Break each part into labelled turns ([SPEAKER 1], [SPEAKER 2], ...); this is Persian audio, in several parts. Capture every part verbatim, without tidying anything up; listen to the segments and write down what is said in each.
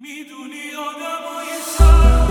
[SPEAKER 1] میدونی آدمای شهر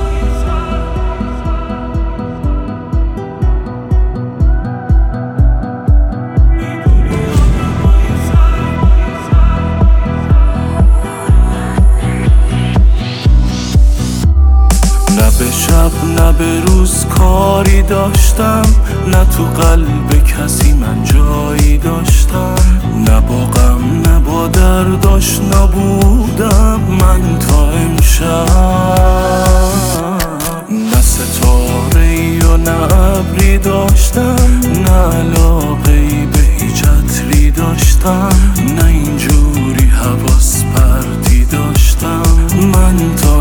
[SPEAKER 1] نه به شب نه به روز کاری داشتم، نه تو قلب کسی من جایی داشتم، نه با غم نه با درد آشنا بودم من تا امشب. نه ستاره‌ای و نه ابری داشتم، نه علاقه‌ای به هیچ عطری داشتم، نه اینجوری حواس پرتی داشتم من تا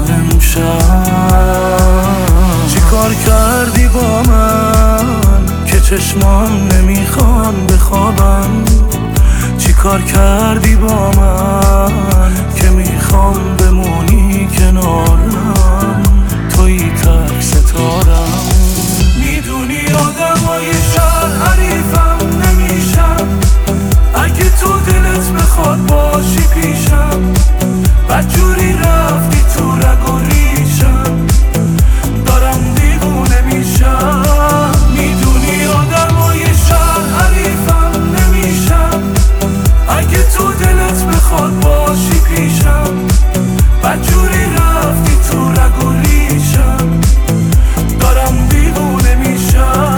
[SPEAKER 1] امشب. چی کار کردی با من که چشمام نمیخوان بخوابم؟ چی کار کردی با من که میخوام بمونی کنارم؟ تویی تک ستارم. میدونی آدمای شهر حریفم نمیشم، اگه تو دلت بخواد باشی پیشم، بدجوری رفتی تو رگ و ریشم، دارم دیوونه میشم. میدونی آدمای شهر حریفم نمیشم، اگه تو دلت بخواد باشی پیشم، بدجوری رفتی تو رگ و ریشم، دارم دیوونه میشم.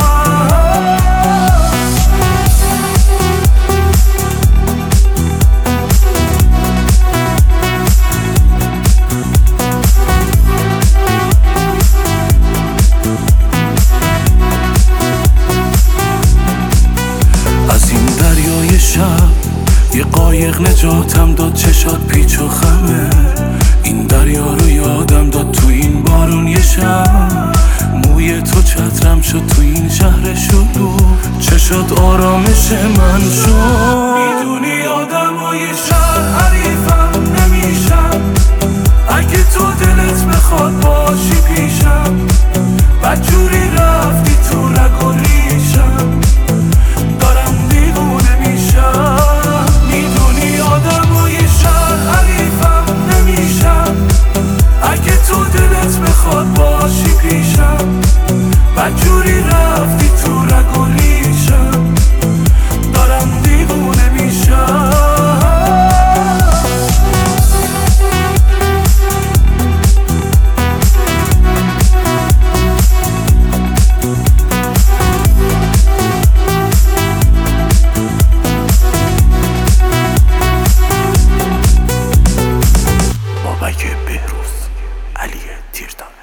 [SPEAKER 1] از این دریای شب یه قایق نجاتم داد، چشات پیچ و خمه، این دریا رو یادم داد تو این بارون یه شب. موی تو چترم شد تو این شهر شلوغ، چشات آرامش من شد. میدونی آدمای شهر حریفم نمیشم، اگه تو دلت بخواد باشی پیشم، بدجوری رفتی تو رگ و ریشم، دارم دیوونه میشم. میدونی آدمای شهر حریفم نمیشم، اگه تو دلت بخواد باشی پیشم، بدجوری رفتی تو رگ و ریشم، دارم دیوونه میشم. بابک بهروز، علی تیردان.